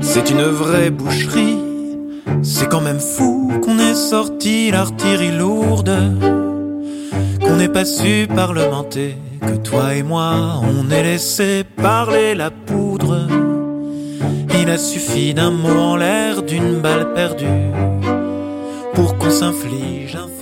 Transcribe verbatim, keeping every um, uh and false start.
C'est une vraie boucherie. C'est quand même fou qu'on ait sorti l'artillerie lourde, qu'on n'ait pas su parlementer, que toi et moi on ait laissé parler la poudre. Il a suffi d'un mot en l'air, d'une balle perdue, pour qu'on s'inflige un